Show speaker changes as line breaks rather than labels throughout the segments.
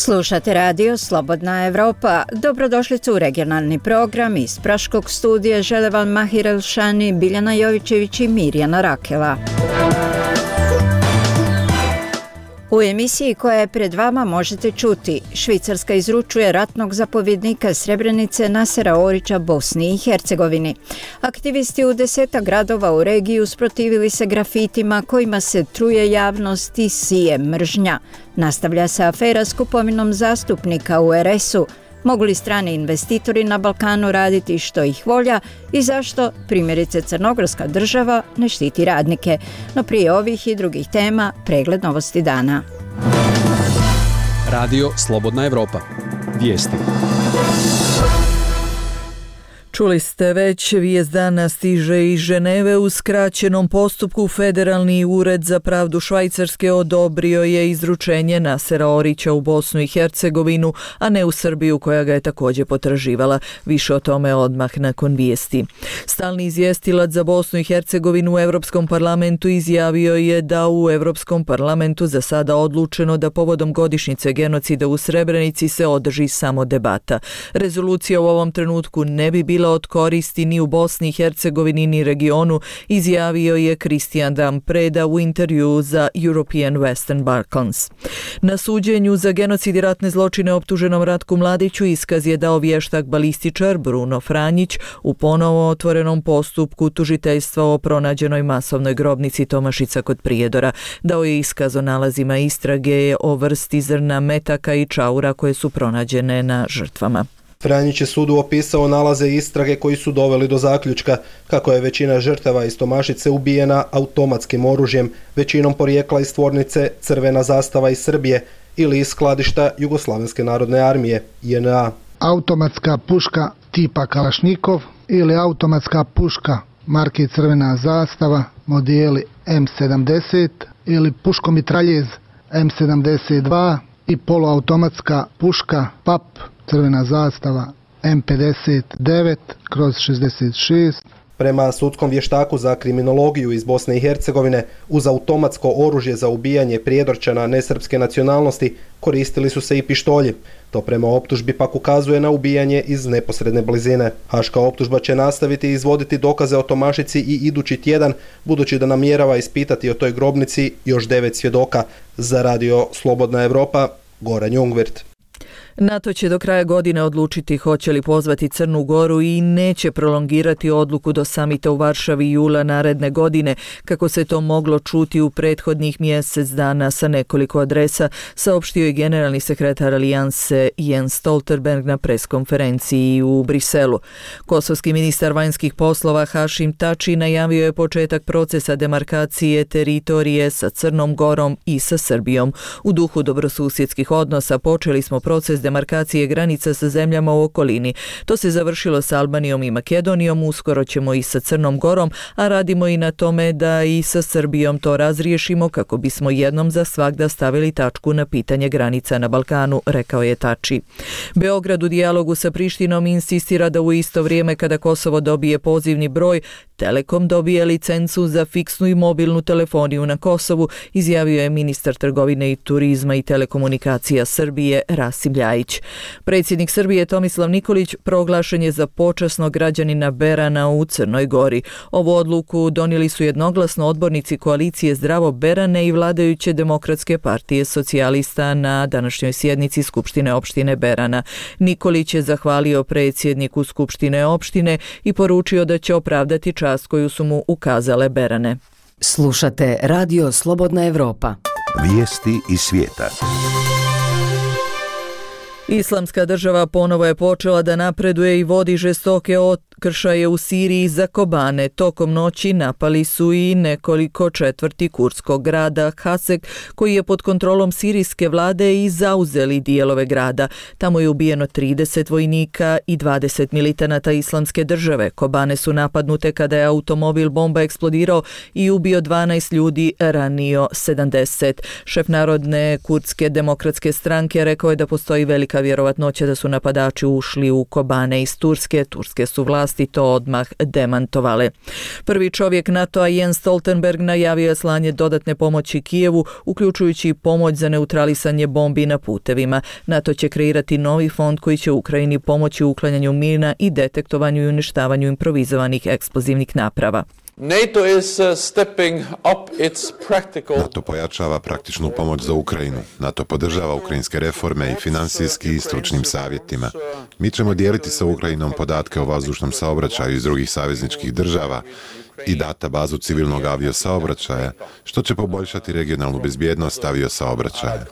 Slušate radio Slobodna Evropa. Dobrodošlicu u regionalni program iz Praškog studija žele vam Mahir Elšani, Biljana Jovićević i Mirjana Rakela. U emisiji koja je pred vama možete čuti: Švicarska izručuje ratnog zapovjednika Srebrenice Nasera Orića Bosni i Hercegovini. Aktivisti u 10 gradova u regiji usprotivili se grafitima kojima se truje javnost i sije mržnja. Nastavlja se afera s kupovinom zastupnika u RS-u. Mogu li strani investitori na Balkanu raditi što ih volja i zašto, primjerice, Crnogorska država ne štiti radnike? No prije ovih i drugih tema, pregled novosti dana.
Radio Slobodna Evropa. Vijesti.
Čuli ste već, vijest dana stiže iz Ženeve. U skraćenom postupku Federalni ured za pravdu Švajcarske odobrio je izručenje Nasera Orića u Bosnu i Hercegovinu, a ne u Srbiju koja ga je također potraživala. Više o tome odmah nakon vijesti. Stalni izvjestilac za Bosnu i Hercegovinu u Europskom parlamentu izjavio je da u Europskom parlamentu za sada odlučeno da povodom godišnjice genocida u Srebrenici se održi samo debata. Rezolucija u ovom trenutku ne bi bila od koristi ni u Bosni i Hercegovini ni regionu, izjavio je Christian Dan Preda u intervju za European Western Balkans. Na suđenju za genocid i ratne zločine optuženom Ratku Mladiću iskaz je dao vještak balističar Bruno Franjić u ponovo otvorenom postupku tužiteljstva o pronađenoj masovnoj grobnici Tomašica kod Prijedora. Dao je iskaz o nalazima istrage o vrsti zrna metaka i čaura koje su pronađene na žrtvama.
Franjić je sudu opisao nalaze istrage koji su doveli do zaključka kako je većina žrtava iz Tomašice ubijena automatskim oružjem, većinom porijekla iz tvornice Crvena zastava iz Srbije ili iz skladišta Jugoslavenske narodne armije, JNA.
Automatska puška tipa Kalašnikov ili automatska puška marke Crvena zastava modeli M70 ili puškomitraljez M72 i poluautomatska puška PAP Crvena zastava M59/66.
Prema sudskom vještaku za kriminologiju iz Bosne i Hercegovine, uz automatsko oružje za ubijanje Prijedorčana nesrpske nacionalnosti koristili su se i pištolji. To prema optužbi pak ukazuje na ubijanje iz neposredne blizine. Haška optužba će nastaviti izvoditi dokaze o Tomašici i idući tjedan, budući da namjerava ispitati o toj grobnici još 9 svjedoka. Za radio Slobodna Evropa, Goran Jungvirt.
NATO će do kraja godine odlučiti hoće li pozvati Crnu Goru i neće prolongirati odluku do samita u Varšavi jula naredne godine, kako se to moglo čuti u prethodnih mjesec dana sa nekoliko adresa, saopštio je generalni sekretar Alijanse Jens Stoltenberg na preskonferenciji u Briselu. Kosovski ministar vanjskih poslova Hašim Tači najavio je početak procesa demarkacije teritorije sa Crnom Gorom i sa Srbijom. U duhu dobrosusjedskih odnosa počeli smo proces demarkacije granica sa zemljama u okolini. To se završilo sa Albanijom i Makedonijom, uskoro ćemo i sa Crnom Gorom, a radimo i na tome da i sa Srbijom to razriješimo kako bismo jednom za svagda stavili tačku na pitanje granica na Balkanu, rekao je Tači. Beograd u dijalogu sa Prištinom insistira da u isto vrijeme kada Kosovo dobije pozivni broj, Telekom dobije licencu za fiksnu i mobilnu telefoniju na Kosovu, izjavio je ministar trgovine i turizma i telekomunikacija Srbije Rasim Ljajić. Predsjednik Srbije Tomislav Nikolić proglašen je za počasnog građanina Berana u Crnoj Gori. Ovu odluku donijeli su jednoglasno odbornici koalicije Zdravo Berane i vladajuće Demokratske partije socijalista na današnjoj sjednici Skupštine opštine Berana. Nikolić je zahvalio predsjedniku Skupštine opštine i poručio da će opravdati čast koju su mu ukazale Berane.
Slušate radio Slobodna Evropa.
Vijesti iz svijeta.
Islamska država ponovo je počela da napreduje i vodi žestoke okršaje u Siriji za Kobane. Tokom noći napali su i nekoliko četvrti kurdskog grada Hasek, koji je pod kontrolom sirijske vlade, i zauzeli dijelove grada. Tamo je ubijeno 30 vojnika i 20 militanata Islamske države. Kobane su napadnute kada je automobil bomba eksplodirao i ubio 12 ljudi, ranio 70. Šef Narodne kurdske demokratske stranke rekao je da postoji velika vjerovatnoća da su napadači ušli u Kobane iz Turske. Turske su vlade vlasti to odmah demantovale. Prvi čovjek NATO-a Jens Stoltenberg najavio je slanje dodatne pomoći Kijevu, uključujući i pomoć za neutralisanje bombi na putevima. NATO će kreirati novi fond koji će Ukrajini pomoći u uklanjanju mina i detektovanju i uništavanju improvizovanih eksplozivnih naprava.
NATO pojačava praktičnu pomoć za Ukrajinu. NATO podržava ukrajinske reforme i financijski i stručnim savjetima. Mi ćemo dijeliti sa Ukrajinom podatke o vazdušnom saobraćaju iz drugih savezničkih država i databazu civilnog aviosaobraćaja, što će poboljšati regionalnu bezbjednost aviosaobraćaja.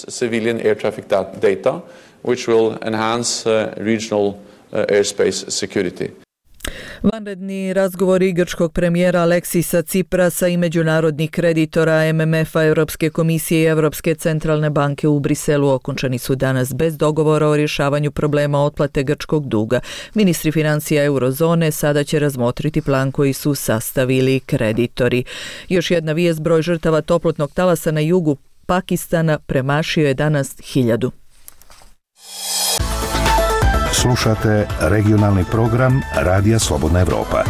Vanredni razgovori grčkog premijera Aleksisa Tsiprasa i međunarodnih kreditora MMF-a, Europske komisije i Europske centralne banke u Briselu okončani su danas bez dogovora o rješavanju problema otplate grčkog duga. Ministri financija eurozone sada će razmotriti plan koji su sastavili kreditori. Još jedna vijest, broj žrtava toplotnog talasa na jugu Pakistana premašio je danas 1000.
Slušate regionalni program Radija Slobodna Evropa.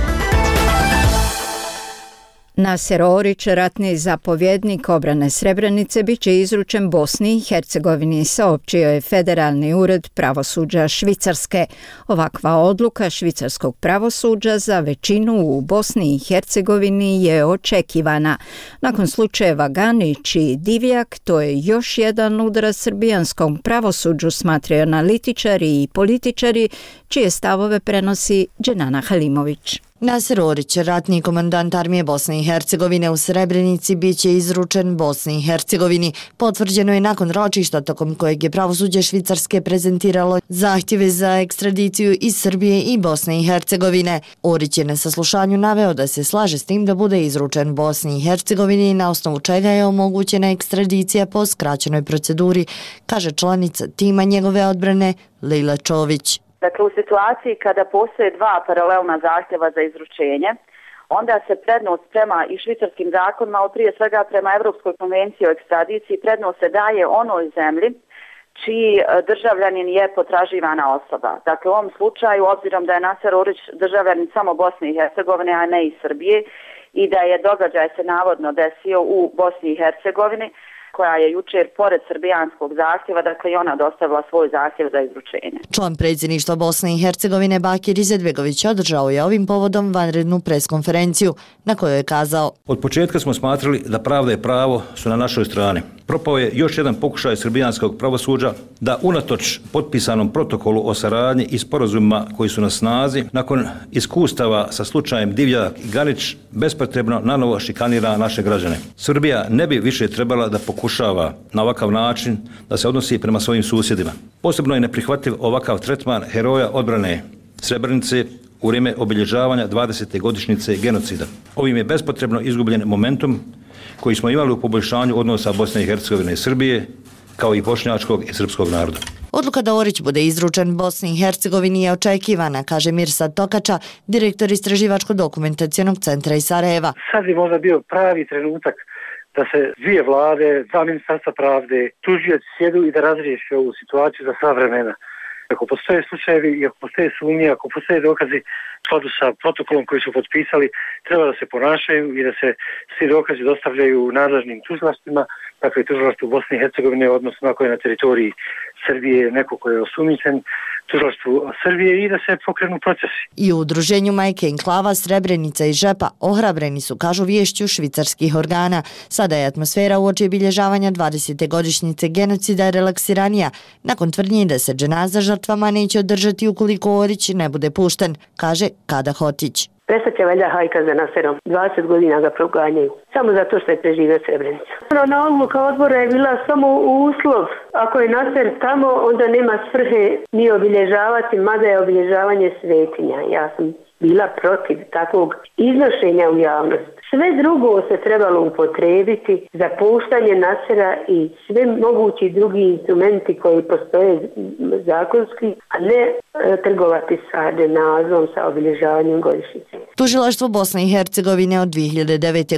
Naser Orić, ratni zapovjednik obrane Srebrenice, bit će izručen Bosni i Hercegovini, saopćio je Federalni ured pravosuđa Švicarske. Ovakva odluka švicarskog pravosuđa za većinu u Bosni i Hercegovini je očekivana. Nakon slučajeva Ganić i Divjak, to je još jedan udarac srbijanskom pravosuđu, smatraju analitičari i političari, čije stavove prenosi Dženana Halimović.
Naser Orić, ratni komandant armije Bosne i Hercegovine u Srebrenici, bit će izručen Bosni i Hercegovini. Potvrđeno je nakon ročišta tokom kojeg je pravosuđe Švicarske prezentiralo zahtjeve za ekstradiciju iz Srbije i Bosne i Hercegovine. Orić je na saslušanju naveo da se slaže s tim da bude izručen Bosni i Hercegovini, na osnovu čega je omogućena ekstradicija po skraćenoj proceduri, kaže članica tima njegove odbrane Lila Čović.
Dakle, u situaciji kada postoje dva paralelna zahtjeva za izručenje, onda se prednost prema i švicarskim zakonima, ali prije svega prema Europskoj konvenciji o ekstradiciji, prednost se daje onoj zemlji čiji državljanin je potraživana osoba. Dakle, u ovom slučaju, obzirom da je Naser Orić državljanin samo Bosne i Hercegovine, a ne i Srbije, i da je događaj se navodno desio u Bosni i Hercegovini, koja je jučer pored srbijanskog zahtjeva, dakle i ona dostavila svoj zahtjev za izručenje.
Član predsjedništva Bosne i Hercegovine Bakir Izetbegović održao je ovim povodom vanrednu preskonferenciju na kojoj je kazao:
Od početka smo smatrali da pravda i pravo su na našoj strani. Propao je još jedan pokušaj srbijanskog pravosuđa da unatoč potpisanom protokolu o saradnji i sporazumima koji su na snazi, nakon iskustava sa slučajem Divjak i Ganić, bespotrebno nanovo šikanira naše građane. Srbija ne bi više trebala da pokušava na ovakav način da se odnosi prema svojim susjedima. Posebno je neprihvatljiv ovakav tretman heroja odbrane Srebrenice u vrijeme obilježavanja 20. godišnjice genocida. Ovim je bespotrebno izgubljen momentum koji smo imali u poboljšanju odnosa Bosne i Hercegovine i Srbije, kao i bošnjačkog i srpskog naroda.
Odluka da Orić bude izručen Bosni i Hercegovini je očekivana, kaže Mirsad Tokača, direktor Istraživačko-dokumentacionog centra iz Sarajeva.
Sad je možda bio pravi trenutak da se dvije vlade, dva ministarstva pravde, tužioci sjedu i da razriješi ovu situaciju za sva vremena. Ako postoje slučajevi i ako postoje sumnje, ako postoje dokazi u skladu sa protokolom koji su potpisali, treba da se ponašaju i da se svi dokazi dostavljaju nadležnim tužilaštvima, dakle tužilaštvu Bosne i Hercegovine, odnosno ako je na teritoriji Srbije neko ko je osumnjičen, tužilaštvu Srbije, i da se pokrenu procesi.
I u udruženju Majke Enklava Srebrenica i Žepa ohrabreni su, kažu, viješću švicarskih organa. Sada je atmosfera uoči obilježavanja 20. godišnjice genocida relaksiranija, nakon tvrdnji da se dženaza žrtvama neće održati ukoliko Orić ne bude pušten, kaže Kada Hotić.
Prestat će valjda hajka za Naserom. 20 godina ga proganjaju. Samo zato što je preživio Srebrenicu. Na odluka odbora je bila samo uslov. Ako je Naser tamo, onda nema svrhe ni obilježavati, mada je obilježavanje svetinja. Ja sam bila protiv takvog iznošenja u javnost. Sve drugo se trebalo upotrebiti za puštanje Nasera i sve mogući drugi instrumenti koji postoje zakonski, a ne trgovati sa dženazom, sa obilježavanjem godišnjice.
Tužilaštvo Bosne i Hercegovine od 2009. godine,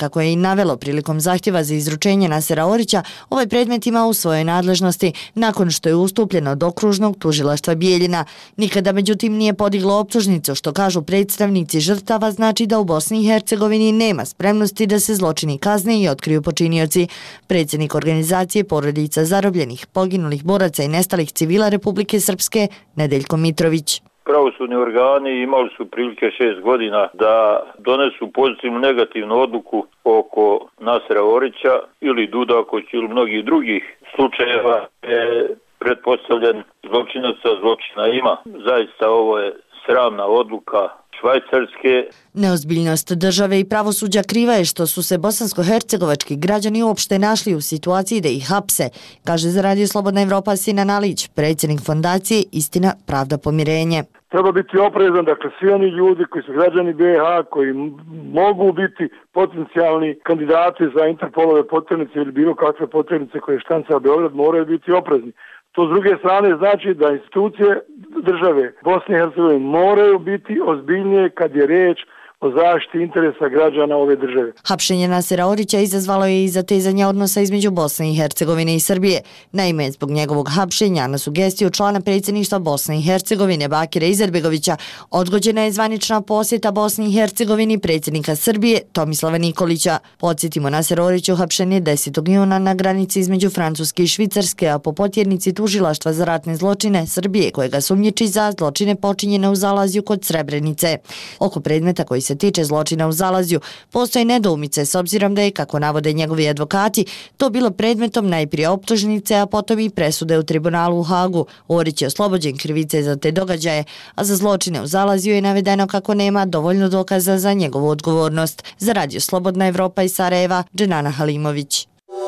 kako je i navelo prilikom zahtjeva za izručenje Nasera Orića, ovaj predmet ima u svojoj nadležnosti nakon što je ustupljen od okružnog tužilaštva Bijeljina. Nikada međutim nije podiglo optužnicu, što kažu predstavnici žrtava znači da u Bosni i Hercegovini nema spremnosti da se zločini kazne i otkriju počinioci. Predsjednik organizacije porodica zarobljenih, poginulih boraca i nestalih civila Republike Srpske, Nedeljko Mitrović.
Pravosudni organi imali su prilike 6 godina da donesu pozitivnu negativnu odluku oko Nasera Orića ili Dudakovića ili mnogih drugih slučajeva je pretpostavljen zločinaca, zločina ima. Zaista ovo je sramna odluka Švajcarske.
Neozbiljnost države i pravosuđa kriva je što su se bosansko-hercegovački građani uopšte našli u situaciji da ih hapse, kaže za Radio Slobodna Evropa Sinan Alić, predsjednik fondacije Istina, pravda, pomirenje.
Treba biti oprezan, dakle svi oni ljudi koji su građani BiH, koji mogu biti potencijalni kandidati za Interpolove potrebnice ili bilo kakve potrebnice koje štanca Beograd, moraju biti oprezni. To s druge strane znači da institucije države Bosne i Hercegovine moraju biti ozbiljnije kad je riječ o zaštiti interesa građana ove države.
Hapšenje Nasera Orića izazvalo je i zatezanje odnosa između Bosne i Hercegovine i Srbije. Naime, zbog njegovog hapšenja na sugestiju člana predsjedništva Bosne i Hercegovine Bakira Izetbegovića odgođena je zvanična posjeta Bosni i Hercegovini predsjednika Srbije Tomislava Nikolića. Podsjetimo, Naser Orić uhapšen je 10. juna na granici između Francuske i Švicarske, a po potjernici tužilaštva za ratne zločine Srbije, kojega sumnjiči za zločine počinjene u Zalazju kod Srebrenice. Oko predmeta koji se tiče zločina u Zalazju, postoje nedoumice s obzirom da je, kako navode njegovi advokati, to bilo predmetom najprije optužnice, a potom i presude u tribunalu u Hagu. Orić je oslobođen krivice za te događaje, a za zločine u Zalazju je navedeno kako nema dovoljno dokaza za njegovu odgovornost. Za Radio Slobodna Evropa iz Sarajeva, Dženana Halimović.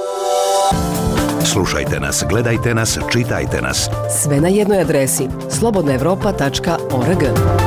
Slušajte nas, gledajte nas, čitajte nas.
Sve na jednoj adresi slobodnaevropa.org.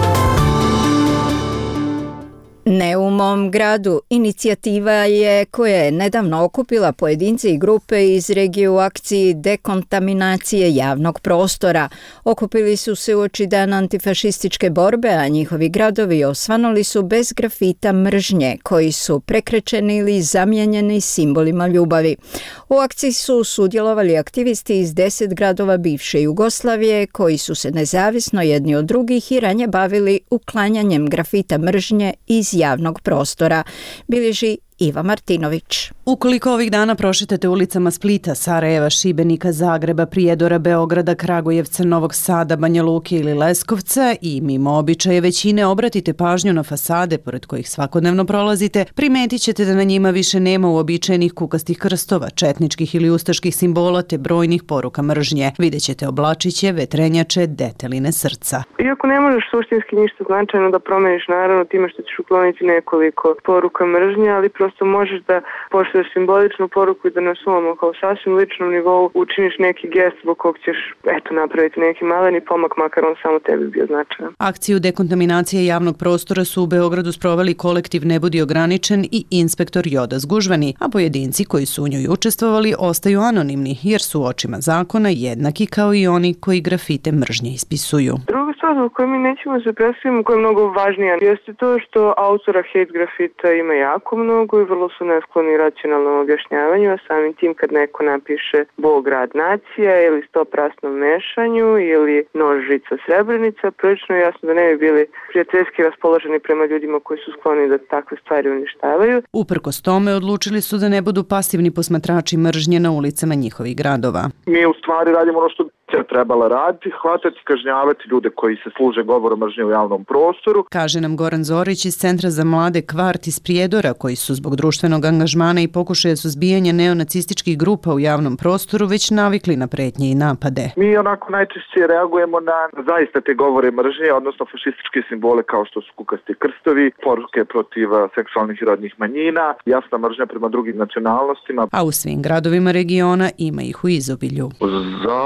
Ne u mom gradu inicijativa je koja je nedavno okupila pojedince i grupe iz regije u akciji dekontaminacije javnog prostora. Okupili su se uoči dana antifašističke borbe, a njihovi gradovi osvanuli su bez grafita mržnje, koji su prekrečeni ili zamijenjeni simbolima ljubavi. U akciji su sudjelovali aktivisti iz 10 gradova bivše Jugoslavije, koji su se nezavisno jedni od drugih i ranije bavili uklanjanjem grafita mržnje iz javnog prostora, bilježi Iva Martinović.
Ukoliko ovih dana prošetate ulicama Splita, Sarajeva, Šibenika, Zagreba, Prijedora, Beograda, Kragujevca, Novog Sada, Banja Luke ili Leskovca i mimo običaje većine obratite pažnju na fasade pored kojih svakodnevno prolazite, primetit ćete da na njima više nema uobičajenih kukastih krstova, četničkih ili ustaških simbola te brojnih poruka mržnje. Vidjet ćete oblačiće, vetrenjače, deteline srca.
Iako ne možeš suštinski ništa značajno da promeniš, naravno time što ćeš ukloniti nekoliko poruka mržnje, ali prosto možeš da pošalješ simboličnu poruku i da na svom kao sasvim ličnom nivou učiniš neki gest zbog kog ćeš napraviti neki maleni pomak, makar on samo tebi bio značajan.
Akciju dekontaminacije javnog prostora su u Beogradu sproveli kolektiv Ne budi ograničen i inspektor Joda Zgužvani, a pojedinci koji su u njoj učestvovali ostaju anonimni jer su u očima zakona jednaki kao i oni koji grafite mržnje ispisuju.
Druga stvar zbog koje mi nećemo se predstaviti, koja je mnogo važnija, jeste to što autora hate grafita ima jako mnogo i vrlo su neskloni racionalnom objašnjavanju, a samim tim kad neko napiše Bog, rad, nacija ili stoprasnom mešanju ili nož, žica, Srebrenica, prilično je jasno da ne bi bili prijateljski raspoloženi prema ljudima koji su skloni da takve stvari uništavaju.
Uprkos tome odlučili su da ne budu pasivni posmatrači mržnje na ulicama njihovih gradova.
Mi u stvari radimo ono što trebala raditi, hvatati, kažnjavati ljude koji se služe govorom mržnje u javnom prostoru.
Kaže nam Goran Zorić iz Centra za mlade Kvart iz Prijedora, koji su zbog društvenog angažmana i pokušaja suzbijanja neonacističkih grupa u javnom prostoru već navikli na pretnje i napade.
Mi onako najčešće reagujemo na zaista te govore mržnje, odnosno fašističke simbole kao što su kukasti krstovi, poruke protiv seksualnih i rodnih manjina, jasna mržnja prema drugim nacionalnostima.
A u svim gradovima regiona ima ih u izobilju.
Zagreb,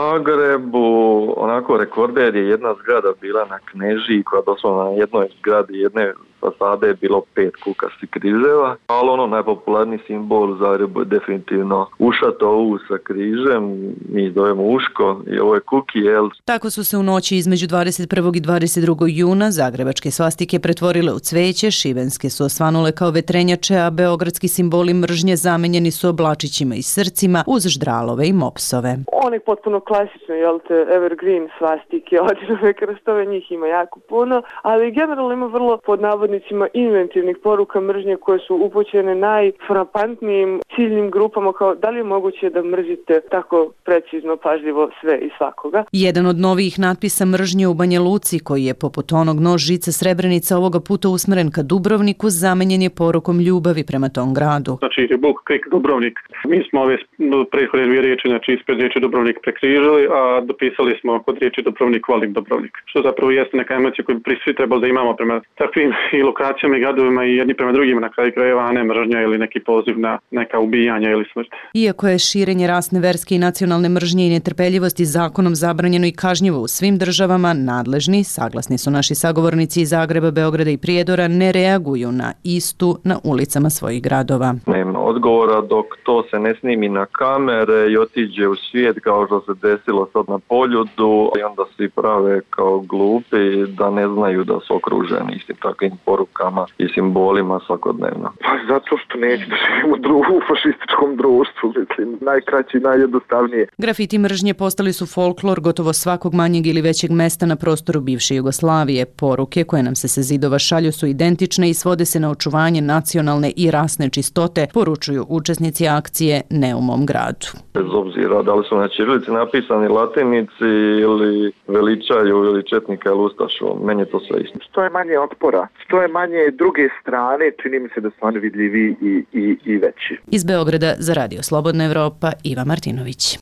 webu, onako rekorder je jedna zgrada bila na Knežiji koja doslovno na jednoj zgradi jedne fasade je bilo 5 kukastih križeva, ali najpopularniji simbol Zagrebu je definitivno ušato ovu sa križem, mi zovemo uško i ovo je kuki, jel?
Tako su se u noći između 21. i 22. juna zagrebačke svastike pretvorile u cveće, šibenske su osvanule kao vetrenjače, a beogradski simboli mržnje zamenjeni su oblačićima i srcima uz ždralove i mopsove.
One potpuno klasične, jel te, evergreen svastike, odinove krstove, njih ima jako puno, ali generalno ima vrlo pod navodnicima inventivnih poruka mržnje koje su upućene najfrapantnijim ciljnim grupama, kao da li je moguće da mrzite tako precizno, pažljivo sve i svakoga. Jedan od novijih natpisa mržnje u Banja Luci, koji je poput onog nož žice Srebrenica ovoga puta usmeren ka Dubrovniku, zamenjen je porukom ljubavi prema tom gradu.
Znači, Buk, Krik, Dubrovnik. Mi smo ove prethodne dvije riječi, znači ispred riječi Dubrovnik prekrižili, a dopisali smo kod riječi Dubrovnik, volim Dubrovnik. Što zapravo jeste neka emocija koju bi svi trebali da imamo prema takvim i lokacijama i gradovima i jedni prema drugima na kraju krajeva, a ne mržnja ili neki poziv na neka ubijanja ili smrt.
Iako je širenje rasne, verske i nacionalne mržnje i netrpeljivosti zakonom zabranjeno i kažnjivo u svim državama, nadležni, saglasni su naši sagovornici iz Zagreba, Beograda i Prijedora, ne reaguju na istu na ulicama svojih gradova.
Nema odgovora dok to se ne snimi na kamere i otiđe u svijet kao što se desilo sad na Poljudu i onda svi prave kao glupi da ne znaju da su okruženi istim takvim porukama i simbolima svakodnevno.
Pa zato što neće da živimo u fašističkom društvu, mislim, najkraći, najjednostavnije.
Grafiti mržnje postali su folklor gotovo svakog manjeg ili većeg mesta na prostoru bivše Jugoslavije. Poruke koje nam se sa zidova šalju su identične i svode se na očuvanje nacionalne i rasne čistote, poručuju učesnici akcije Ne u mom gradu.
Bez obzira da li su na ćirilici napisani latinici ili veličaju ili četnika ili ustašu, meni je to sve isto.
Što je manje otpora, što je manje druge strane, čini mi se da su oni vidljivi i veći.
Iz Beograda za Radio Slobodna Evropa, Iva Martinović.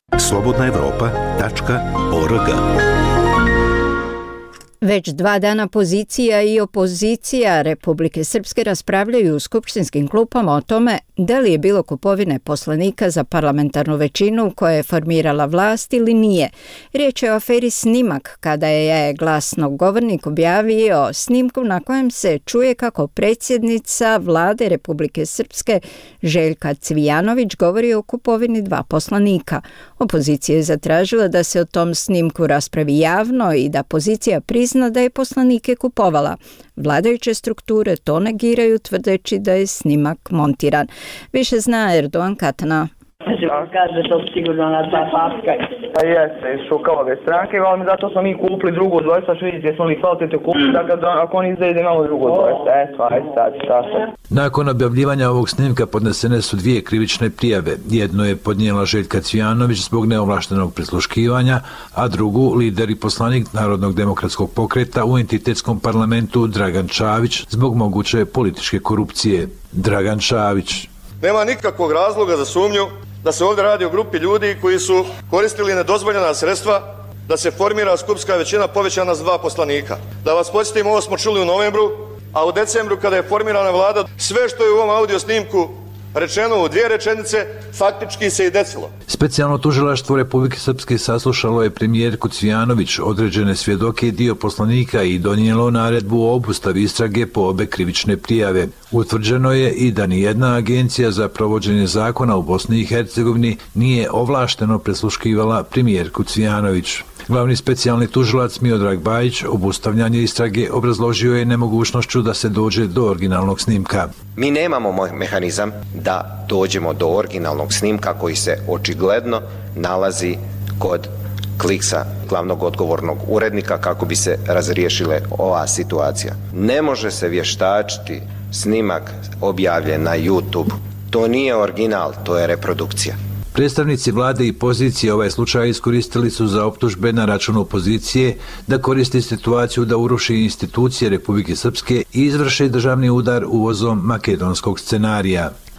slobodnaevropa.org.
Već 2 dana pozicija i opozicija Republike Srpske raspravljaju u skupštinskim klupama o tome da li je bilo kupovine poslanika za parlamentarnu većinu koja je formirala vlast ili nije. Riječ je o aferi Snimak, kada je glasnogovornik objavio snimku na kojem se čuje kako predsjednica vlade Republike Srpske Željka Cvijanović govori o kupovini 2 poslanika. Opozicija je zatražila da se o tom snimku raspravi javno i da pozicija prizna da je poslanike kupovala. Vladajuće strukture to negiraju tvrdeći da je snimak montiran. Više zna Erdogan Katana.
Kaže to sigurno na 2 papka. Pa jeste, Šukalove stranke, ali zato smo mi kupili drugo dvojstva, što vidite, smo li kvalitetno kupili, da ako oni izdaju da imamo drugo dvojstva. Eto, aj sad.
Nakon objavljivanja ovog snimka podnesene su 2 krivične prijave. Jedno je podnijela Željka Cvijanović zbog neovlaštenog prisluškivanja, a drugu lider i poslanik Narodnog demokratskog pokreta u entitetskom parlamentu Dragan Čavić zbog moguće političke korupcije. Dragan Čavić.
Nema nikakvog razloga za sumnju da se ovdje radi o grupi ljudi koji su koristili nedozvoljena sredstva da se formira skupštinska većina povećana za 2 poslanika. Da vas podsjetim, ovo smo čuli u novembru, a u decembru kada je formirana vlada, sve što je u ovom audio snimku rečeno u 2 rečenice, faktički se i desilo.
Specijalno tužilaštvo Republike Srpske saslušalo je premijerku Cvijanović, određene svjedoke i dio poslanika i donijelo naredbu o obustavi istrage po obe krivične prijave. Utvrđeno je i da nijedna agencija za provođenje zakona u Bosni i Hercegovini nije ovlašteno presluškivala premijerku Cvijanović. Glavni specijalni tužilac Miodrag Bajić obustavljanje istrage obrazložio je nemogućnošću da se dođe do originalnog snimka.
Mi nemamo mehanizam da dođemo do originalnog snimka koji se očigledno nalazi kod Kliksa, glavnog odgovornog urednika, kako bi se razriješile ova situacija. Ne može se vještačiti snimak objavljen na YouTube. To nije original, to je reprodukcija.
Predstavnici vlade i pozicije ovaj slučaj iskoristili su za optužbe na račun opozicije da koristi situaciju da uruši institucije Republike Srpske i izvrši državni udar uvozom makedonskog scenarija.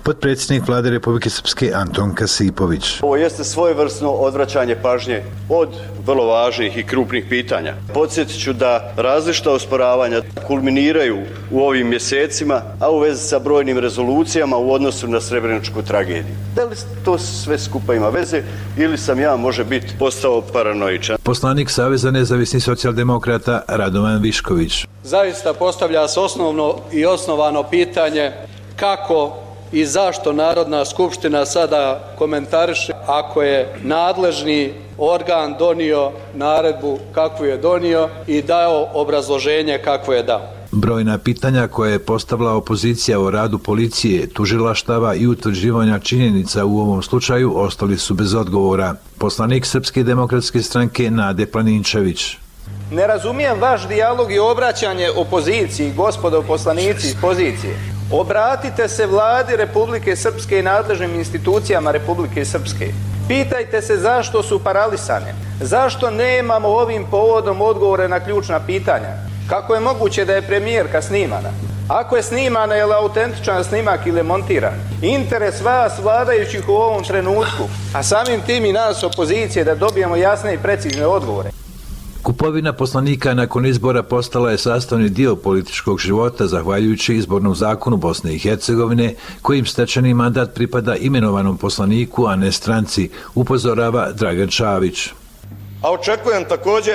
Potpredsjednik Vlade Republike Srpske Anton Kasipović.
Ovo jeste svojevrsno odvraćanje pažnje od vrlo važnih i krupnih pitanja. Podsjetit ću da različita osporavanja kulminiraju u ovim mjesecima, a u vezi sa brojnim rezolucijama u odnosu na srebreničku tragediju. Da li to sve skupa ima veze ili sam ja može biti postao paranoičan?
Poslanik Saveza nezavisnih socijaldemokrata Radovan Višković.
Zaista postavlja se osnovno i osnovano pitanje kako i zašto Narodna skupština sada komentariše ako je nadležni organ donio naredbu kakvu je donio i dao obrazloženje kakvo je dao.
Brojna pitanja koje je postavila opozicija o radu policije, tužilaštava i utvrđivanja činjenica u ovom slučaju ostali su bez odgovora. Poslanik Srpske demokratske stranke Nade Planinčević.
Ne razumijem vaš dijalog i obraćanje opoziciji, gospodo poslanici iz pozicije. Obratite se Vladi Republike Srpske i nadležnim institucijama Republike Srpske. Pitajte se zašto su paralisane, zašto nemamo ovim povodom odgovore na ključna pitanja. Kako je moguće da je premijerka snimana? Ako je snimana, je li autentičan snimak ili montiran? Interes vas, vladajućih u ovom trenutku, a samim tim i nas opozicije, da dobijemo jasne i precizne odgovore.
Kupovina poslanika nakon izbora postala je sastavni dio političkog života zahvaljujući izbornom zakonu Bosne i Hercegovine, kojim stečeni mandat pripada imenovanom poslaniku, a ne stranci, upozorava Dragan Čavić.
A očekujem također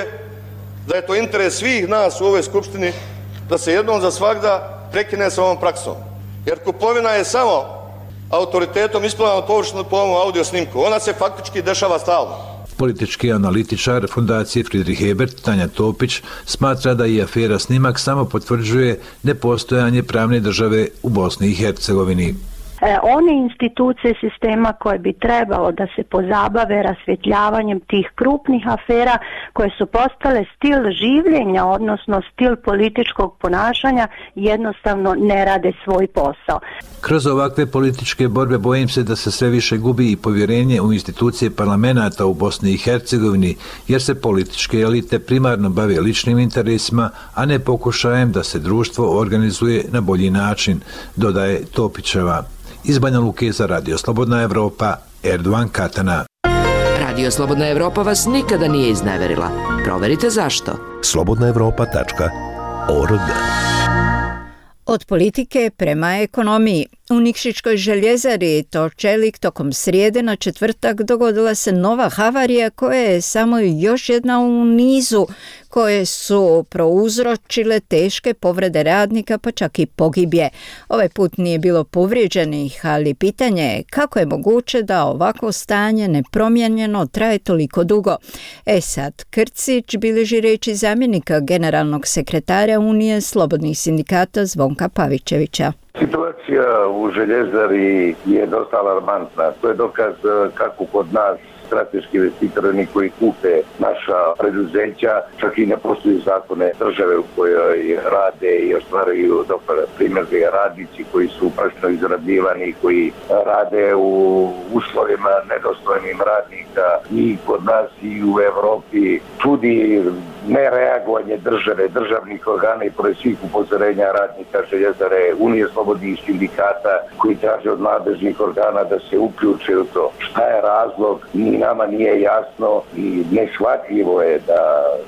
da je to interes svih nas u ovoj skupštini da se jednom za svagda prekine sa ovom praksom. Jer kupovina je samo autoritetom ispravljena površno po ovom audio snimku. Ona se faktički dešava stalno.
Politički analitičar Fundacije Friedrich Ebert Tanja Topić smatra da i afera snimak samo potvrđuje nepostojanje pravne države u Bosni i Hercegovini.
One institucije sistema koje bi trebalo da se pozabave rasvjetljavanjem tih krupnih afera koje su postale stil življenja, odnosno stil političkog ponašanja, jednostavno ne rade svoj posao.
Kroz ovakve političke borbe bojim se da se sve više gubi i povjerenje u institucije parlamenata u Bosni i Hercegovini, jer se političke elite primarno bave ličnim interesima, a ne pokušajem da se društvo organizuje na bolji način, dodaje Topićeva. Iz Banja Luke za Radio Slobodna Evropa, Erdovan Katana.
Radio Slobodna Evropa vas nikada nije izneverila. Proverite zašto.
slobodnaevropa.org.
Od politike prema ekonomiji. U Nikšićkoj željezari to čelik tokom srijede na četvrtak dogodila se nova havarija koja je samo još jedna u nizu koje su prouzročile teške povrede radnika pa čak i pogibje. Ovaj put nije bilo povrijeđenih, ali pitanje je kako je moguće da ovako stanje nepromijenjeno traje toliko dugo. Esad Krcić bilježi reči zamjenika generalnog sekretara Unije slobodnih sindikata Zvonka Pavićevića.
Situacija u željezari je dosta alarmantna. To je dokaz kako kod nas strateški investitori, oni koji kupe naša preduzeća, čak i ne postoji zakone države u kojoj rade i ostvaruju dobar primjer radnici koji su prašno izrabljivani, koji rade u uslovima nedostojnim radnika i kod nas i u Evropi. Čudi nereagovanje države, državnih organa i pored svih upozorenja radnika željezare, Unije slobodnih sindikata koji traže od nadležnih organa da se uključe u to. Šta je razlog? Ni nama nije jasno i neshvatljivo je da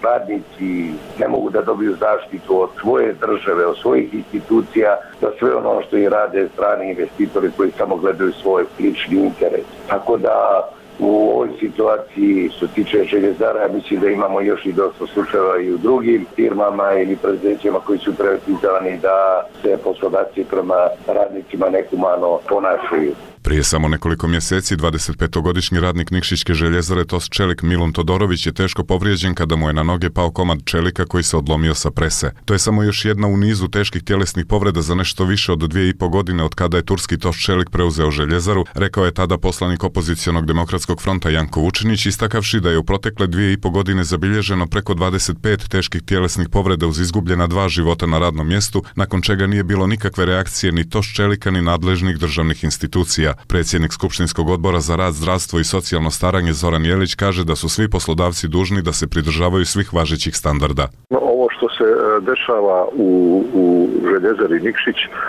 radnici ne mogu da dobiju zaštitu od svoje države, od svojih institucija, da sve ono što i rade strani investitori koji samo gledaju svoj lični interes. Tako da u ovoj situaciji što tiče željezara, mislim da imamo još i dosta slučajeva i u drugim firmama ili preduzećima koji su privatizovani da se poslodavci prema radnicima nehumano ponašaju.
Prije samo nekoliko mjeseci 25-godišnji radnik Nikšićke željezare Tos Čelik Milun Todorović je teško povrijeđen kada mu je na noge pao komad čelika koji se odlomio sa prese. To je samo još jedna u nizu teških tjelesnih povreda za nešto više od 2,5 godine od kada je turski Tos Čelik preuzeo željezaru, rekao je tada poslanik opozicionog demokratskog fronta Janko Vučinić, istakavši da je u protekle 2,5 godine zabilježeno preko 25 teških tjelesnih povreda uz izgubljena 2 života na radnom mjestu, nakon čega nije bilo nikakve reakcije ni Tos Čelika ni nadležnih državnih institucija. Predsjednik Skupštinskog odbora za rad, zdravstvo i socijalno staranje Zoran Jelić kaže da su svi poslodavci dužni da se pridržavaju svih važećih standarda.
Ovo što se dešava u željezari Nikšić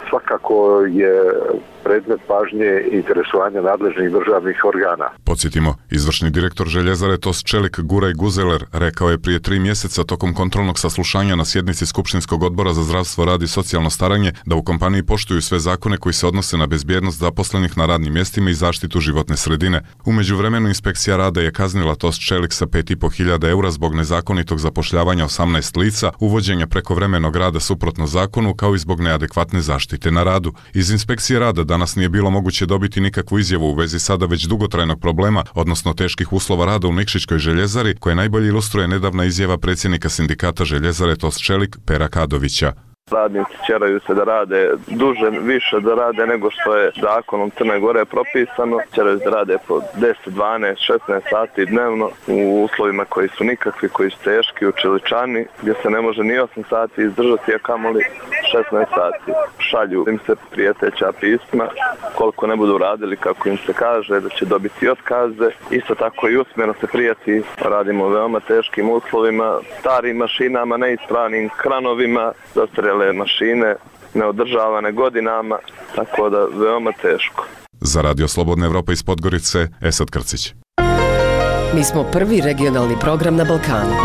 svakako je predmet pažnje i interesovanja nadležnih državnih organa.
Podsjetimo, izvršni direktor Željezare Tos Čelik Guraj Guzeler rekao je prije 3 mjeseca tokom kontrolnog saslušanja na sjednici Skupštinskog odbora za zdravstvo, rad i socijalno staranje da u kompaniji poštuju sve zakone koji se odnose na bezbjednost zaposlenih na radnim mjestima i zaštitu životne sredine. U međuvremenu inspekcija rada je kaznila Tos Čelik sa 5.500 eura zbog nezakonitog zapošljavanja 18 lica, uvođenja prekovremenog rada suprotno zakonu kao i zbog neadekvatne zaštite na radu. Iz inspekcije rada danas nije bilo moguće dobiti nikakvu izjavu u vezi sada već dugotrajnog problema, odnosno teških uslova rada u Nikšićkoj željezari, koje najbolje ilustruje nedavna izjava predsjednika sindikata Željezare Tos Čelik Pera Kadovića.
Radnici ćeraju se da rade duže, više da rade nego što je zakonom Crne Gore propisano. Ćeraju se da rade po 10, 12, 16 sati dnevno u uslovima koji su nikakvi, koji su teški, u Čeličani, gdje se ne može ni 8 sati izdržati, a kamoli 16 sati. Šalju im se prijeteća pisma, koliko ne budu radili kako im se kaže, da će dobiti otkaze. Isto tako i usmeno se prijeti, radimo u veoma teškim uslovima, starim mašinama, neispravnim kranovima, zastarjele mašine, neodržavane godinama, tako da veoma teško.
Za Radio Slobodna Evropa iz Podgorice, Esad Krcić.
Mi smo prvi regionalni program na Balkanu.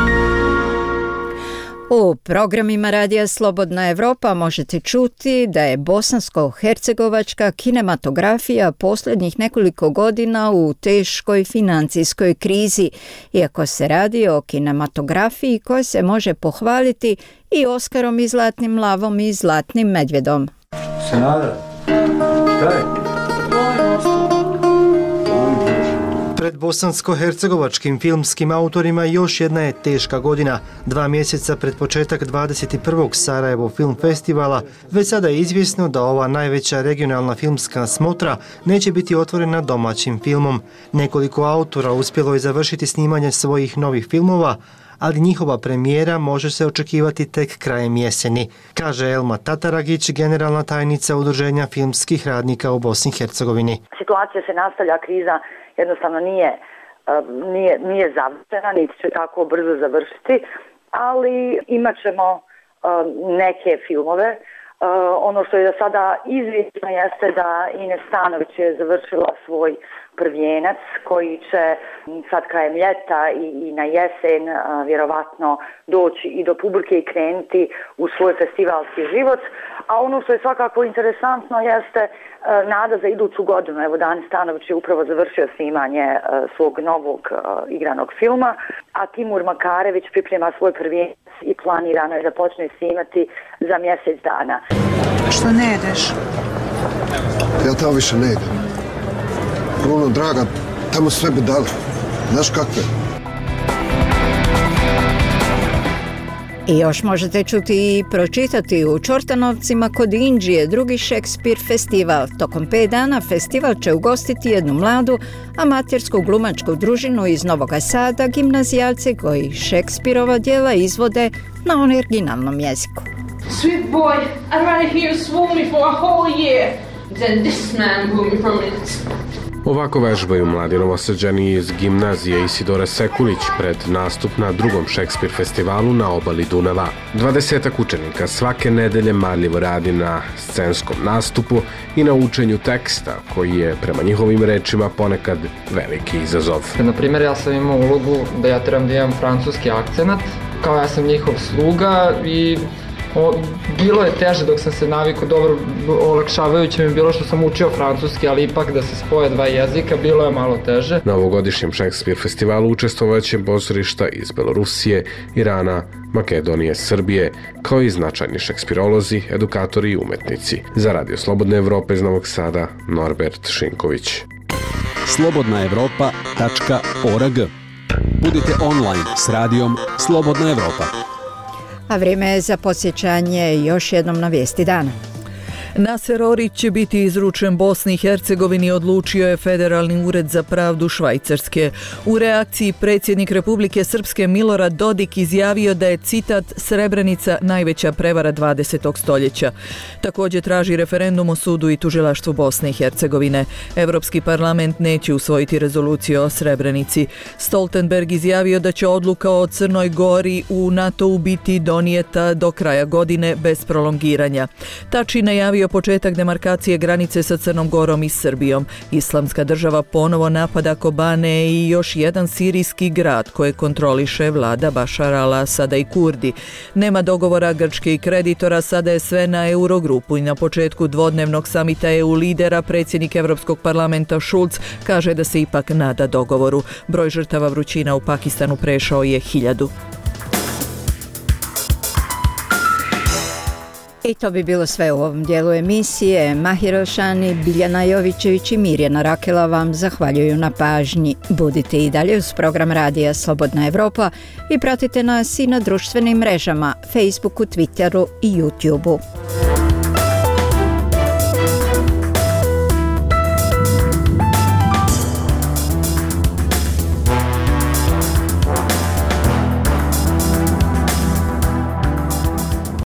U programima Radija Slobodna Evropa možete čuti da je bosansko-hercegovačka kinematografija posljednjih nekoliko godina u teškoj financijskoj krizi, iako se radi o kinematografiji koja se može pohvaliti i Oskarom i Zlatnim lavom i Zlatnim medvjedom.
Senada, šta je? Pred bosansko-hercegovačkim filmskim autorima još jedna je teška godina. 2 mjeseca pred početak 21. Sarajevo film festivala već sada je izvjesno da ova najveća regionalna filmska smotra neće biti otvorena domaćim filmom. Nekoliko autora uspjelo je završiti snimanje svojih novih filmova, ali njihova premijera može se očekivati tek krajem jeseni, kaže Elma Tataragić, generalna tajnica Udruženja filmskih radnika u Bosni i Hercegovini.
Situacija se nastavlja, kriza jednostavno nije završena, niti će tako brzo završiti, ali imat ćemo neke filmove. Ono što je do sada izvjesno jeste da Ines Stanović je završila svoj prvijenac koji će sad krajem ljeta i na jesen vjerovatno doći i do publike i krenuti u svoj festivalski život. A ono što je svakako interesantno jeste nada za iduću godinu. Evo, Danis Stanović je upravo završio snimanje svog novog igranog filma, a Timur Makarević priprema svoj prvijenac i planirano je da počne snimati za mjesec dana.
Što ne jedeš?
Ja tamo više ne idem. Bruno, draga, tamo sve budale. Znaš kakve?
I još možete čuti i pročitati u Čortanovcima kod Indije drugi Shakespeare festival. Tokom 5 dana festival će ugostiti jednu mladu amatersku glumačku družinu iz Novoga Sada, gimnazijalce koji Shakespeareova djela izvode na originalnom jeziku.
Sweet boy, I'd rather hear you swoon me for a whole year than this man woo me for minutes.
Ovako vežbaju mladi Novosađani iz gimnazije Isidore Sekulić pred nastup na drugom Shakespeare festivalu na obali Dunava. 20 učenika svake nedelje marljivo radi na scenskom nastupu i na učenju teksta, koji je, prema njihovim rečima, ponekad veliki izazov.
Na primjer, ja sam imao ulogu da ja trebam da imam francuski akcenat, kao ja sam njihov sluga i bilo je teže dok sam se navikao, dobro, olakšavajuće mi je bilo što sam učio francuski, ali ipak da se spoje 2 jezika bilo je malo teže.
Na ovogodišnjem Shakespeare festivalu učestvovaće pozorišta iz Belorusije, Irana, Makedonije, Srbije, kao i značajni šekspirolozi, edukatori i umetnici. Za Radio Slobodne Evrope iz Novog Sada, Norbert Šinković.
slobodnaevropa.org. Budite online s radijom Slobodna Evropa.
A vrijeme je za podsjećanje još jednom na vijesti dana.
Naser Orić će biti izručen Bosni i Hercegovini, odlučio je Federalni ured za pravdu Švajcarske. U reakciji predsjednik Republike Srpske Milorad Dodik izjavio da je, citat, Srebrenica najveća prevara 20. stoljeća. Također traži referendum o sudu i tužilaštvu Bosne i Hercegovine. Europski parlament neće usvojiti rezoluciju o Srebrenici. Stoltenberg izjavio da će odluka o Crnoj Gori u NATO-u biti donijeta do kraja godine bez prolongiranja. Tači najavio najavio početak demarkacije granice sa Crnom Gorom i Srbijom. Islamska država ponovo napada Kobane i još jedan sirijski grad koje kontroliše vlada Bašara al-Asada i Kurdi. Nema dogovora grčke i kreditora, sada je sve na Eurogrupu i na početku dvodnevnog samita EU lidera predsjednik Europskog parlamenta Schulz kaže da se ipak nada dogovoru. Broj žrtava vrućina u Pakistanu prešao je 1000.
I to bi bilo sve u ovom dijelu emisije. Mahir Ošani, Biljana Jovićević i Mirjana Rakela vam zahvaljuju na pažnji. Budite i dalje uz program radija Slobodna Evropa i pratite nas i na društvenim mrežama, Facebooku, Twitteru i YouTubeu.